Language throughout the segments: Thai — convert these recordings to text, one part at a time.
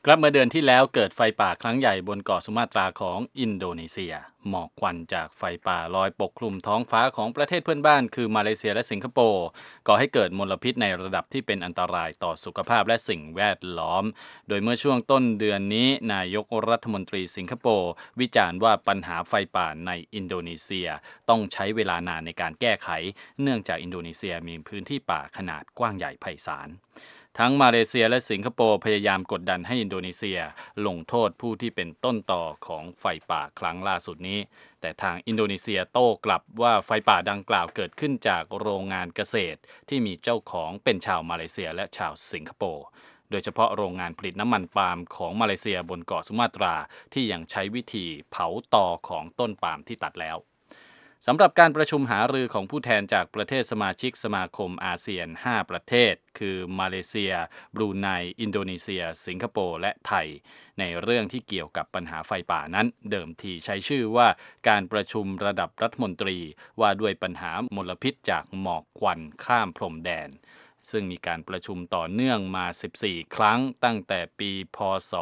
ครับเมื่อเดือนที่แล้วเกิดไฟป่าครั้งใหญ่บนเกาะสุมาตราของอินโดนีเซียหมอกควันจากไฟป่าลอยปกคลุมท้องฟ้าของประเทศเพื่อนบ้านคือมาเลเซียและสิงคโปร์ก่อให้เกิดมลพิษในระดับที่เป็นอันตรายต่อสุขภาพและสิ่งแวดล้อมโดยเมื่อช่วงต้นเดือนนี้นายกรัฐมนตรีสิงคโปร์วิจารณ์ว่าปัญหาไฟป่าในอินโดนีเซียต้องใช้เวลานานในการแก้ไขเนื่องจากอินโดนีเซียมีพื้นที่ป่าขนาดกว้างใหญ่ไพศาล ทั้งมาเลเซียและสิงคโปร์พยายามกดดันให้อินโดนีเซียลงโทษผู้ที่เป็นต้นต่อของไฟป่าครั้งล่าสุดนี้แต่ทางอินโดนีเซียโต้กลับว่าไฟป่าดังกล่าวเกิดขึ้นจากโรงงานเกษตรที่มีเจ้าของเป็นชาวมาเลเซียและชาวสิงคโปร์โดยเฉพาะโรงงานผลิตน้ำมันปาล์มของมาเลเซียบนเกาะสุมาตราที่ยังใช้วิธีเผาตอของต้นปาล์มที่ตัดแล้ว สำหรับการประชุมหารือของผู้แทนจากประเทศสมาชิกสมาคมอาเซียน 5 ประเทศ คือมาเลเซีย บรูไน อินโดนีเซีย สิงคโปร์ และไทย ในเรื่องที่เกี่ยวกับปัญหาไฟป่านั้น เดิมทีใช้ชื่อว่าการประชุมระดับรัฐมนตรีว่าด้วยปัญหามลพิษจากหมอกควันข้ามพรมแดน ซึ่งมีการประชุมต่อเนื่องมา 14 ครั้งตั้งแต่ปีพ.ศ.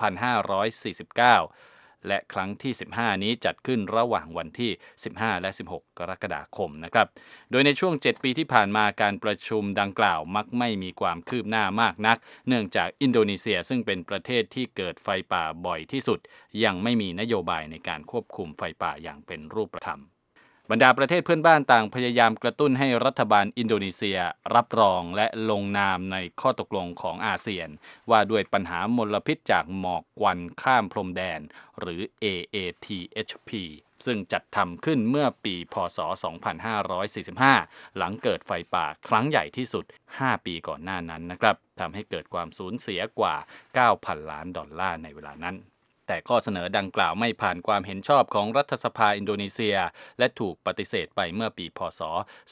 2549และครั้งที่ 15 นี้จัดขึ้นระหว่างวันที่ 15 และ 16 กรกฎาคมนะครับ โดยในช่วง 7 ปีที่ผ่านมาการประชุมดังกล่าวมักไม่มีความคืบหน้ามากนัก เนื่องจากอินโดนีเซียซึ่งเป็นประเทศที่เกิดไฟป่าบ่อยที่สุด ยังไม่มีนโยบายในการควบคุมไฟป่าอย่างเป็นรูปธรรม บรรดาประเทศเพื่อนบ้านต่างพยายามกระตุ้นให้รัฐบาลอินโดนีเซียรับรองและลงนามในข้อตกลงของอาเซียนว่าด้วยปัญหามลพิษจากหมอกควันข้ามพรมแดนหรือ AATHP ซึ่งจัดทำขึ้นเมื่อปีพ.ศ. 2545 หลังเกิดไฟป่าครั้งใหญ่ที่สุด 5 ปีก่อนหน้านั้นนะครับทำให้เกิดความสูญเสียกว่า 9,000 ล้านดอลลาร์ในเวลานั้นแต่ข้อเสนอดังกล่าวไม่ผ่านความเห็นชอบของรัฐสภาอินโดนีเซียและถูกปฏิเสธไปเมื่อปีพ.ศ.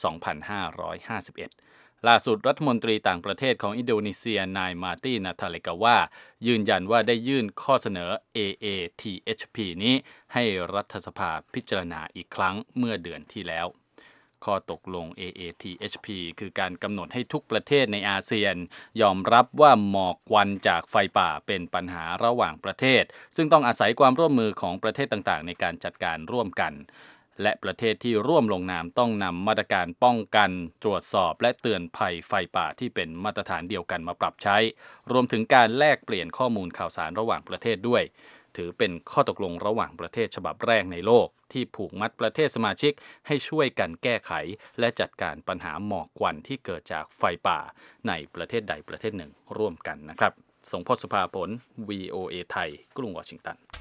2551 ล่าสุดรัฐมนตรีต่างประเทศของอินโดนีเซียนายมาร์ตีนาทาเลกาวายืนยันว่าได้ยื่นข้อเสนอ AATHP นี้ให้รัฐสภาพิจารณาอีกครั้งเมื่อเดือนที่แล้วข้อตกลง AATHP คือการกำหนดให้ทุกประเทศในอาเซียนยอมรับว่าหมอกควันจากไฟป่าเป็นปัญหาระหว่างประเทศซึ่งต้องอาศัยความร่วมมือของประเทศต่างๆในการจัดการร่วมกันและประเทศที่ร่วมลงนามต้องนำมาตรการป้องกันตรวจสอบและเตือนภัยไฟป่าที่เป็นมาตรฐานเดียวกันมาปรับใช้รวมถึงการแลกเปลี่ยนข้อมูลข่าวสารระหว่างประเทศด้วยถือเป็นข้อตกลงระหว่างประเทศฉบับแรกในโลกที่ผูกมัดประเทศสมาชิกให้ช่วยกันแก้ไขและจัดการปัญหาหมอกควันที่เกิดจากไฟป่าในประเทศใดประเทศหนึ่งร่วมกันนะครับส่งพจน์ สุภาผล VOA ไทยกรุงวอชิงตัน